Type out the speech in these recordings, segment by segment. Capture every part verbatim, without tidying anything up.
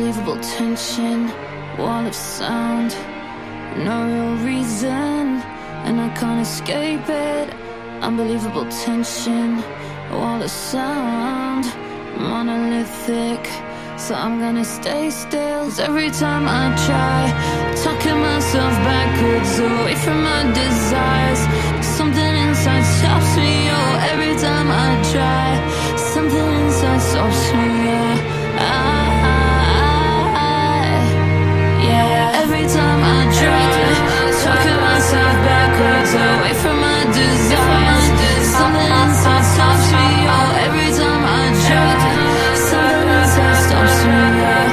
Unbelievable tension, wall of sound, no real reason, and I can't escape it. Unbelievable tension, wall of sound, monolithic, so I'm gonna stay still. 'Cause every time I try, talking myself backwards away from my desires, something inside stops me. Oh, every time I try, something inside stops me. Yeah, I, yeah. Every time I try, talking myself backwards away from my desires, something inside stops me. Oh, every time I try, something inside stops me. Yeah,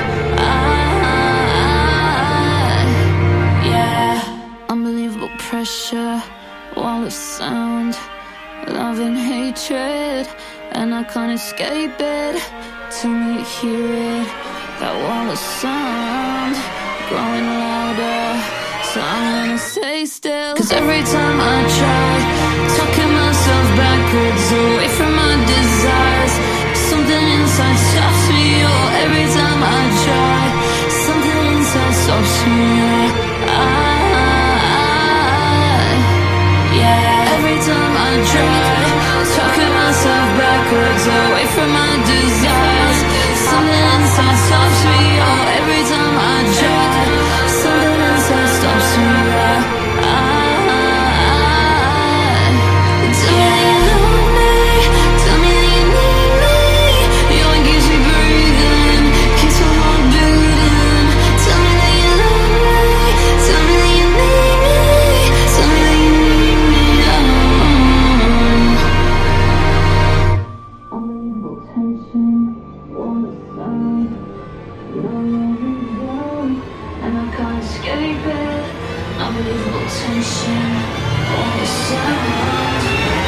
I, yeah. Unbelievable pressure, wall of sound, love and hatred, and I can't escape it. Till me hear it, that wall of sound growing louder, so I'm gonna stay still. 'Cause every time I try, talking myself backwards away from my desires, something inside stops me. Oh, every time I try, something inside stops me. Yeah, I, yeah. Every time I try, talking myself backwards away from my desires, something inside stops me. Oh, every time I try, something inside stops me. Yeah, I, tell me that you love me, tell me that you need me. You're what keeps me breathing, keeps my heart beating. Tell me that you love me, tell me that you need me, tell me that you need me. Oh. Unbelievable tension, wall of sound, no reason, and I can't escape it. Unbelievable tension, wall of sound.